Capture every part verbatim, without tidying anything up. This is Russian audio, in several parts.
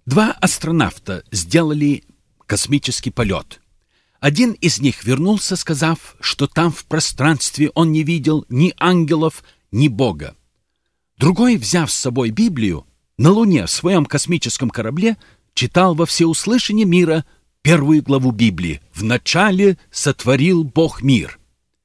Два астронавта сделали космический полет. Один из них вернулся, сказав, что там в пространстве он не видел ни ангелов, ни Бога. Другой, взяв с собой Библию, на Луне в своем космическом корабле читал во всеуслышание мира первую главу Библии «Вначале сотворил Бог мир».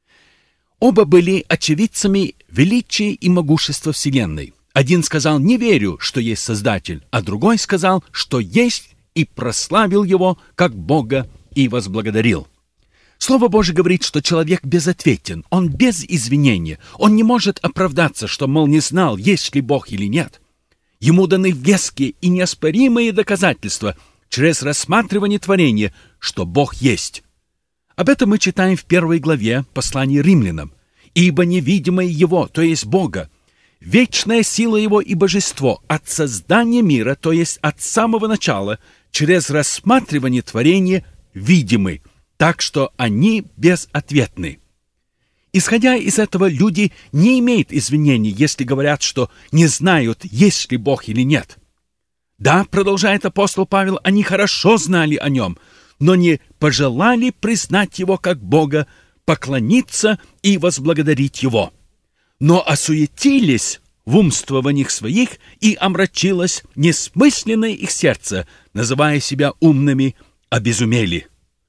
Оба были очевидцами величия и могущества Вселенной. Один сказал «не верю, что есть Создатель», а другой сказал, что есть, и прославил его как Бога и возблагодарил. Слово Божие говорит, что человек безответен, он без извинения, он не может оправдаться, что, мол, не знал, есть ли Бог или нет. Ему даны веские и неоспоримые доказательства через рассматривание творения, что Бог есть. Об этом мы читаем в первой главе послания Римлянам. «Ибо невидимое Его, то есть Бога, вечная сила Его и божество от создания мира, то есть от самого начала, через рассматривание творения видимы, так что они безответны». Исходя из этого, люди не имеют извинений, если говорят, что не знают, есть ли Бог или нет. Да, продолжает апостол Павел, они хорошо знали о Нем, но не пожелали признать Его как Бога, поклониться и возблагодарить Его. Но осуетились в умствованиях своих, и омрачилось несмысленное их сердце, называя себя умными, обезумели.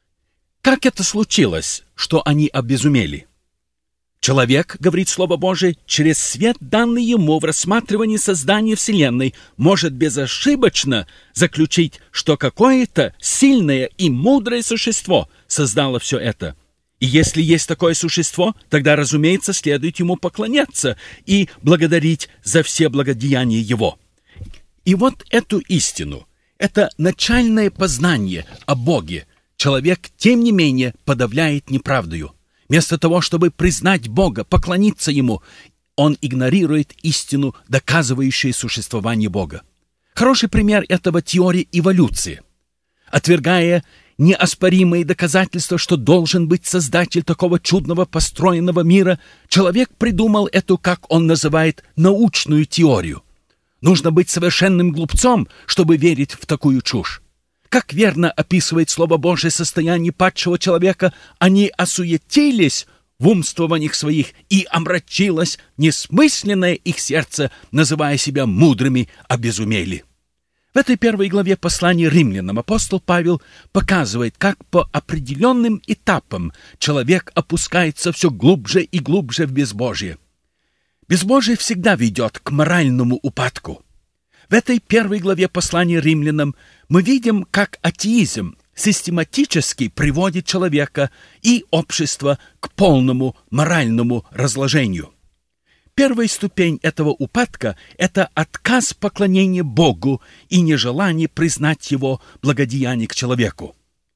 Как это случилось, что они обезумели? Человек, говорит Слово Божие, через свет, данный ему в рассматривании создания Вселенной, может безошибочно заключить, что какое-то сильное и мудрое существо создало все это. И если есть такое существо, тогда, разумеется, следует ему поклоняться и благодарить за все благодеяния его. И вот эту истину, это начальное познание о Боге, человек, тем не менее, подавляет неправдою. Вместо того, чтобы признать Бога, поклониться Ему, он игнорирует истину, доказывающую существование Бога. Хороший пример этого — теория эволюции. Отвергая неоспоримые доказательства, что должен быть создатель такого чудного построенного мира, человек придумал эту, как он называет, научную теорию. Нужно быть совершенным глупцом, чтобы верить в такую чушь. Как верно описывает Слово Божие состояние падшего человека, они осуетились в умствованиях своих, и омрачилось несмысленное их сердце, называя себя мудрыми, обезумели. В этой первой главе послания Римлянам апостол Павел показывает, как по определенным этапам человек опускается все глубже и глубже в безбожие. Безбожие всегда ведет к моральному упадку. В этой первой главе послания Римлянам мы видим, как атеизм систематически приводит человека и общество к полному моральному разложению. Первая ступень этого упадка — это отказ поклонения Богу и нежелание признать Его благодеяние к человеку.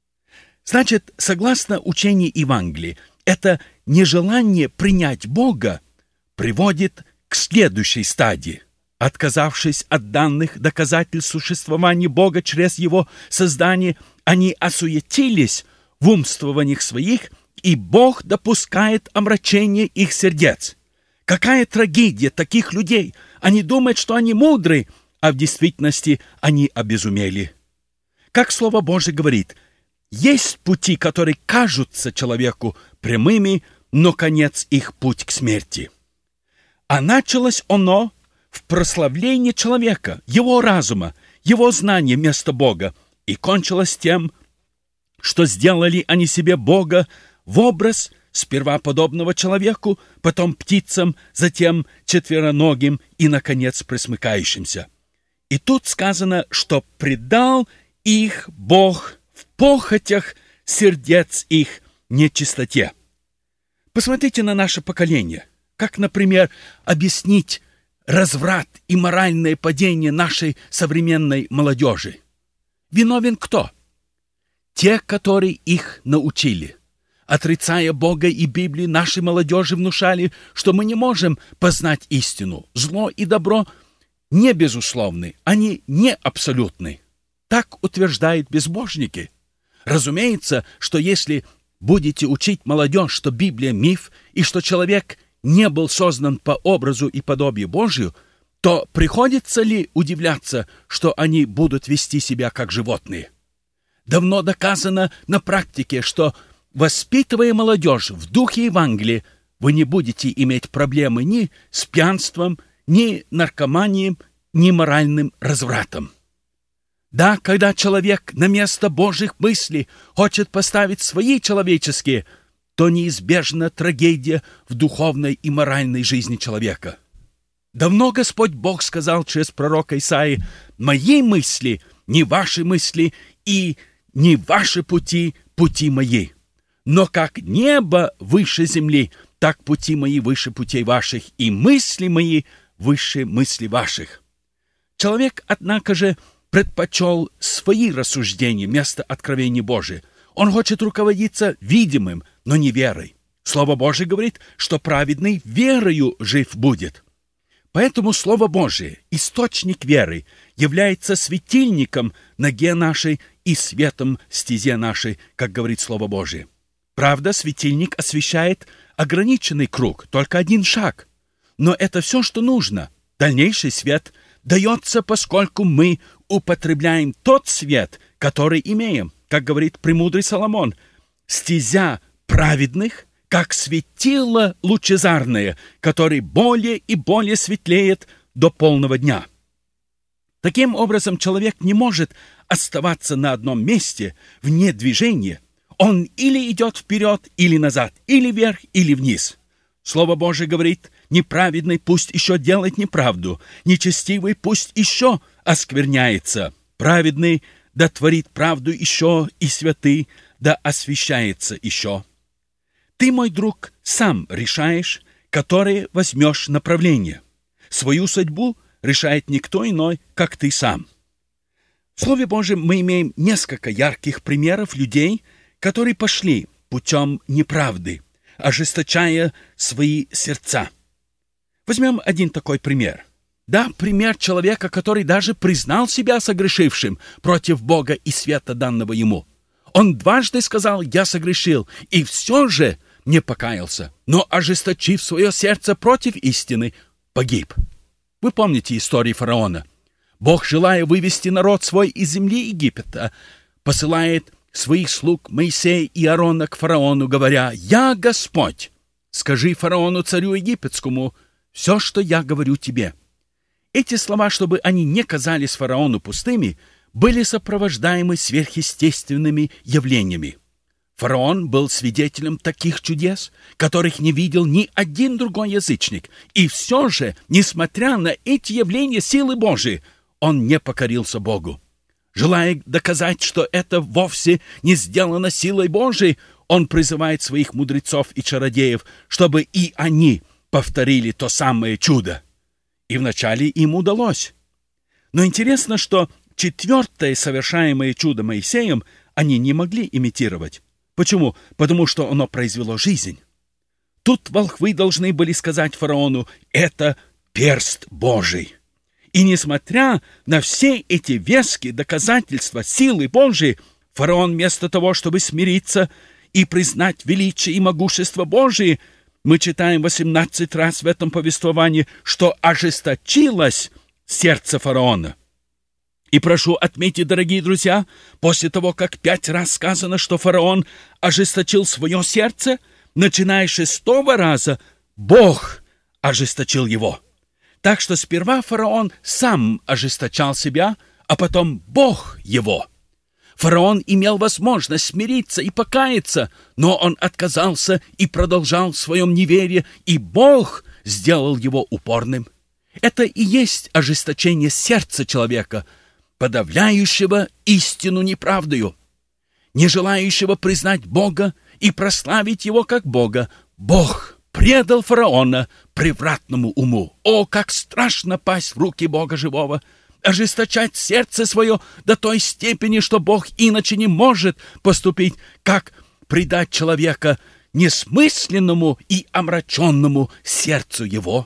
Значит, согласно учению Евангелия, это нежелание принять Бога приводит к следующей стадии. Отказавшись от данных доказательств существования Бога через Его создание, они осуетились в умствованиях своих, и Бог допускает омрачение их сердец. Какая трагедия таких людей! Они думают, что они мудры, а в действительности они обезумели. Как Слово Божие говорит, есть пути, которые кажутся человеку прямыми, но конец их путь к смерти. А началось оно в прославлении человека, его разума, его знания вместо Бога, и кончилось тем, что сделали они себе Бога в образ сперва подобного человеку, потом птицам, затем четвероногим и, наконец, пресмыкающимся. И тут сказано, что предал их Бог в похотях сердец их нечистоте. Посмотрите на наше поколение. Как, например, объяснить разврат и моральное падение нашей современной молодежи? Виновен кто? Те, которые их научили. Отрицая Бога и Библию, нашей молодежи внушали, что мы не можем познать истину. Зло и добро не безусловны, они не абсолютны. Так утверждают безбожники. Разумеется, что если будете учить молодежь, что Библия — миф, и что человек не был создан по образу и подобию Божию, то приходится ли удивляться, что они будут вести себя как животные? Давно доказано на практике, что, воспитывая молодежь в духе Евангелия, вы не будете иметь проблемы ни с пьянством, ни наркоманией, ни моральным развратом. Да, когда человек на место Божьих мыслей хочет поставить свои человеческие, то неизбежна трагедия в духовной и моральной жизни человека. Давно Господь Бог сказал через пророка Исаии: «Мои мысли, не ваши мысли, и не ваши пути, пути мои. Но как небо выше земли, так пути мои выше путей ваших, и мысли мои выше мыслей ваших». Человек, однако же, предпочел свои рассуждения вместо откровения Божия. Он хочет руководиться видимым, но не верой. Слово Божие говорит, что праведный верою жив будет. Поэтому Слово Божие, источник веры, является светильником ноге нашей и светом стезе нашей, как говорит Слово Божие. Правда, светильник освещает ограниченный круг, только один шаг. Но это все, что нужно. Дальнейший свет дается, поскольку мы употребляем тот свет, который имеем. Как говорит премудрый Соломон: «Стезя праведных, как светило лучезарное, который более и более светлеет до полного дня». Таким образом, человек не может оставаться на одном месте вне движения. Он или идет вперед, или назад, или вверх, или вниз. Слово Божие говорит: «Неправедный пусть еще делает неправду, нечестивый пусть еще оскверняется, праведный да творит правду еще, и святый да освящается еще». Ты, мой друг, сам решаешь, которое возьмешь направление. Свою судьбу решает никто иной, как ты сам. В Слове Божьем мы имеем несколько ярких примеров людей, которые пошли путем неправды, ожесточая свои сердца. Возьмем один такой пример. Да, пример человека, который даже признал себя согрешившим против Бога и света, данного ему. Он дважды сказал: «Я согрешил», и все же не покаялся, но, ожесточив свое сердце против истины, погиб. Вы помните историю фараона? Бог, желая вывести народ свой из земли Египта, посылает своих слуг Моисея и Аарона к фараону, говоря: «Я Господь, скажи фараону, царю египетскому, все, что я говорю тебе». Эти слова, чтобы они не казались фараону пустыми, были сопровождаемы сверхъестественными явлениями. Фараон был свидетелем таких чудес, которых не видел ни один другой язычник, и все же, несмотря на эти явления силы Божией, он не покорился Богу. Желая доказать, что это вовсе не сделано силой Божией, он призывает своих мудрецов и чародеев, чтобы и они повторили то самое чудо. И вначале им удалось. Но интересно, что четвертое совершаемое чудо Моисеем они не могли имитировать. Почему? Потому что оно произвело жизнь. Тут волхвы должны были сказать фараону: «Это перст Божий». И несмотря на все эти веские доказательства силы Божией, фараон вместо того, чтобы смириться и признать величие и могущество Божие, мы читаем восемнадцать раз в этом повествовании, что ожесточилось сердце фараона. И прошу отметить, дорогие друзья, после того, как пять раз сказано, что фараон ожесточил свое сердце, начиная с шестого раза, Бог ожесточил его. Так что сперва фараон сам ожесточал себя, а потом Бог его. Фараон имел возможность смириться и покаяться, но он отказался и продолжал в своем неверии, и Бог сделал его упорным. Это и есть ожесточение сердца человека, подавляющего истину неправдою, не желающего признать Бога и прославить Его как Бога. Бог предал фараона превратному уму. О, как страшно пасть в руки Бога живого! Ожесточать сердце свое до той степени, что Бог иначе не может поступить, как предать человека несмысленному и омраченному сердцу его.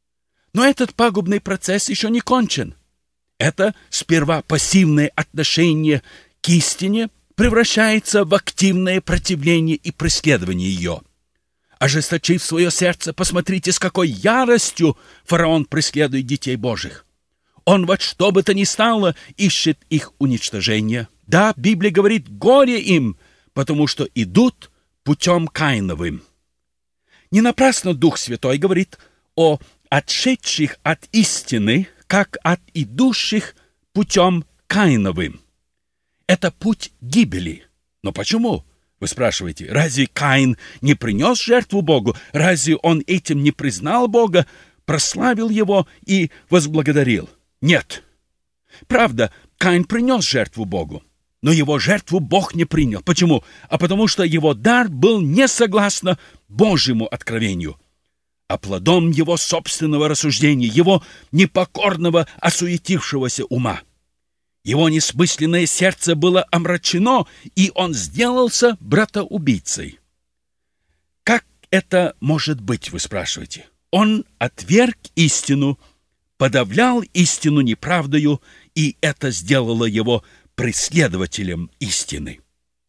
Но этот пагубный процесс еще не кончен. Это сперва пассивное отношение к истине превращается в активное противление и преследование ее. Ожесточив свое сердце, посмотрите, с какой яростью фараон преследует детей Божьих. Он во что бы то ни стало ищет их уничтожения. Да, Библия говорит, горе им, потому что идут путем Каиновым. Не напрасно Дух Святой говорит о отшедших от истины, как от идущих путем Каиновым. Это путь гибели. Но почему? Вы спрашиваете, разве Каин не принес жертву Богу? Разве он этим не признал Бога, прославил его и возблагодарил? Нет. Правда, Каин принес жертву Богу, но его жертву Бог не принял. Почему? А потому что его дар был не согласно Божьему откровению, а плодом его собственного рассуждения, его непокорного, осуетившегося ума. Его несмысленное сердце было омрачено, и он сделался братоубийцей. Как это может быть, вы спрашиваете? Он отверг истину, подавлял истину неправдою, и это сделало его преследователем истины.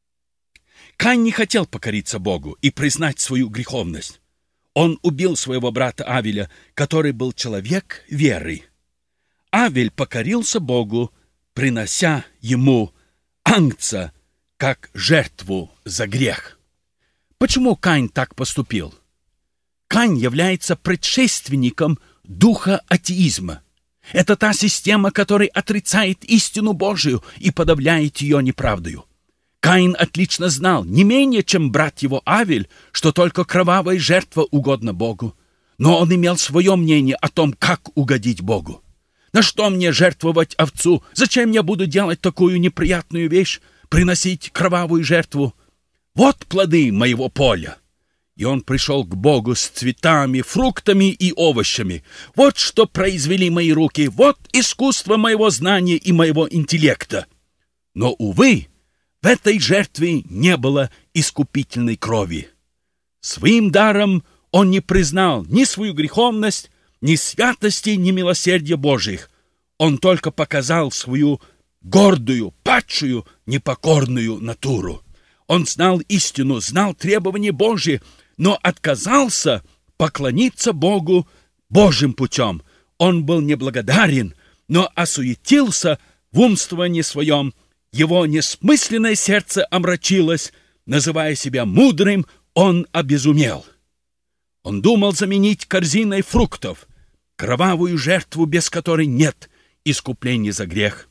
Каин не хотел покориться Богу и признать свою греховность. Он убил своего брата Авеля, который был человек веры. Авель покорился Богу, принося ему агнца как жертву за грех. Почему Каин так поступил? Каин является предшественником духа атеизма. Это та система, которая отрицает истину Божию и подавляет ее неправдою. Каин отлично знал, не менее, чем брат его Авель, что только кровавая жертва угодна Богу. Но он имел свое мнение о том, как угодить Богу. На что мне жертвовать овцу? Зачем я буду делать такую неприятную вещь, приносить кровавую жертву? Вот плоды моего поля. И он пришел к Богу с цветами, фруктами и овощами. Вот что произвели мои руки, вот искусство моего знания и моего интеллекта. Но, увы, в этой жертве не было искупительной крови. Своим даром он не признал ни свою греховность, ни святости, ни милосердия Божьих. Он только показал свою гордую, падшую, непокорную натуру. Он знал истину, знал требования Божьи, но отказался поклониться Богу Божьим путем. Он был неблагодарен, но осуетился в умствовании своем. Его несмысленное сердце омрачилось. Называя себя мудрым, он обезумел. Он думал заменить корзиной фруктов кровавую жертву, без которой нет искупления за грех.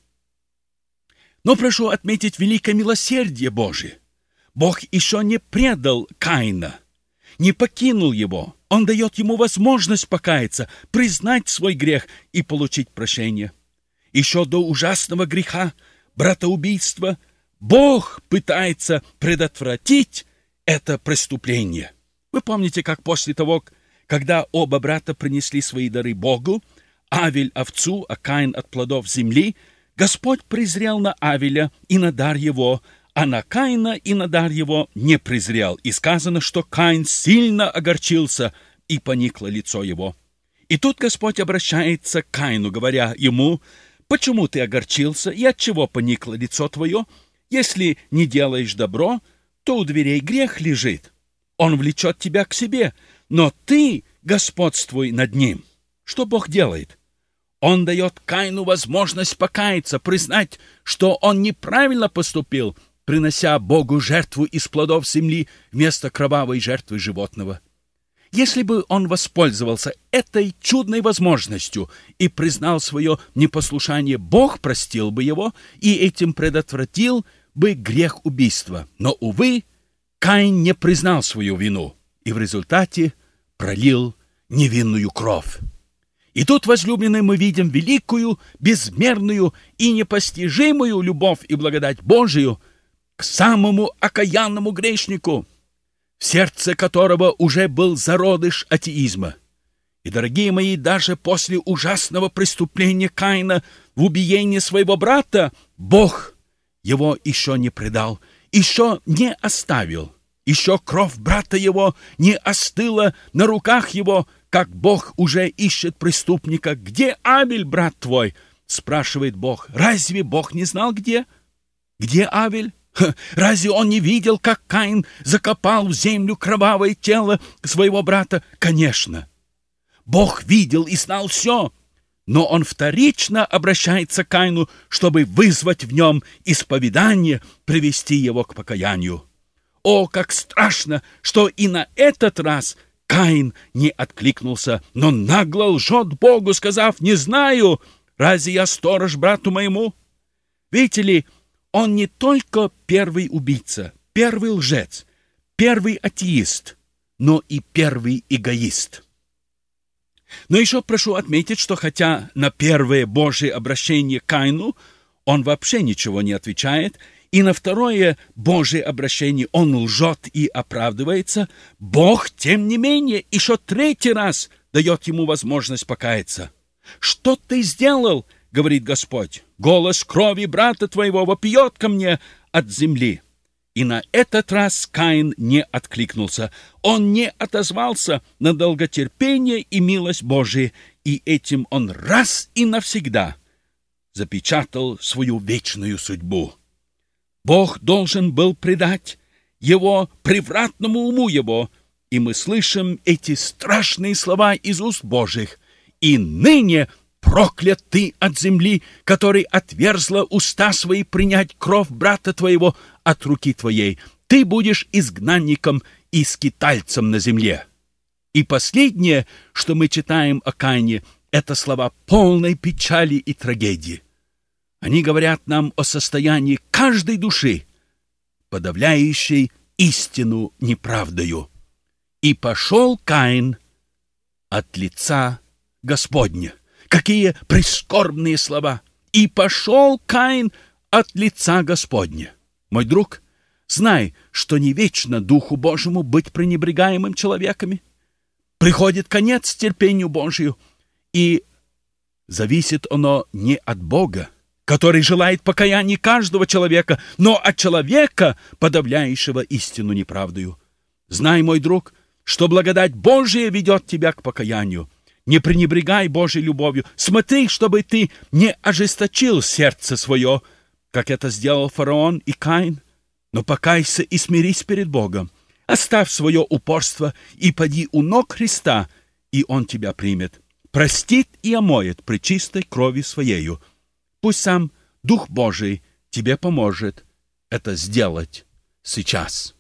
Но прошу отметить великое милосердие Божие. Бог еще не предал Каина, не покинул его. Он дает ему возможность покаяться, признать свой грех и получить прощение. Еще до ужасного греха, братоубийства, Бог пытается предотвратить это преступление. Вы помните, как после того, когда оба брата принесли свои дары Богу, Авель овцу, а Каин от плодов земли, Господь презрел на Авеля и на дар его, а на Каина и на дар его не презрел. И сказано, что Каин сильно огорчился, и поникло лицо его. И тут Господь обращается к Каину, говоря ему: «Почему ты огорчился, и отчего поникло лицо твое? Если не делаешь добро, то у дверей грех лежит. Он влечет тебя к себе, но ты господствуй над ним». Что Бог делает? Он дает Каину возможность покаяться, признать, что он неправильно поступил, принося Богу жертву из плодов земли вместо кровавой жертвы животного. Если бы он воспользовался этой чудной возможностью и признал свое непослушание, Бог простил бы его и этим предотвратил бы грех убийства. Но, увы, Каин не признал свою вину и в результате пролил невинную кровь. И тут, возлюбленные, мы видим великую, безмерную и непостижимую любовь и благодать Божию к самому окаянному грешнику, в сердце которого уже был зародыш атеизма. И, дорогие мои, даже после ужасного преступления Каина в убиении своего брата, Бог его еще не предал, еще не оставил, еще кровь брата его не остыла на руках его, как Бог уже ищет преступника. «Где Авель, брат твой?» — спрашивает Бог. Разве Бог не знал, где? Где Авель? Ха, разве он не видел, как Каин закопал в землю кровавое тело своего брата? Конечно. Бог видел и знал все, но он вторично обращается к Каину, чтобы вызвать в нем исповедание, привести его к покаянию. О, как страшно, что и на этот раз Каин не откликнулся, но нагло лжет Богу, сказав: «Не знаю, разве я сторож брату моему?» Видите ли, он не только первый убийца, первый лжец, первый атеист, но и первый эгоист. Но еще прошу отметить, что хотя на первое Божие обращение к Каину он вообще ничего не отвечает, и на второе Божие обращение он лжет и оправдывается, Бог, тем не менее, еще третий раз дает ему возможность покаяться. «Что ты сделал?» — говорит Господь. «Голос крови брата твоего вопиет ко мне от земли». И на этот раз Каин не откликнулся. Он не отозвался на долготерпение и милость Божию, и этим он раз и навсегда запечатал свою вечную судьбу. Бог должен был предать его превратному уму его, и мы слышим эти страшные слова из уст Божьих: «И ныне проклят ты от земли, который отверзла уста свои принять кровь брата твоего от руки твоей. Ты будешь изгнанником и скитальцем на земле». И последнее, что мы читаем о Каине, это слова полной печали и трагедии. Они говорят нам о состоянии каждой души, подавляющей истину неправдою. «И пошел Каин от лица Господня». Какие прискорбные слова! «И пошел Каин от лица Господня». Мой друг, знай, что не вечно Духу Божьему быть пренебрегаемым человеками. Приходит конец терпению Божию, и зависит оно не от Бога, который желает покаяния каждого человека, но от человека, подавляющего истину неправдою. Знай, мой друг, что благодать Божия ведет тебя к покаянию. Не пренебрегай Божьей любовью. Смотри, чтобы ты не ожесточил сердце свое, как это сделал фараон и Каин. Но покайся и смирись перед Богом. Оставь свое упорство и поди у ног Христа, и Он тебя примет, простит и омоет пречистой крови Своею. Пусть сам Дух Божий тебе поможет это сделать сейчас.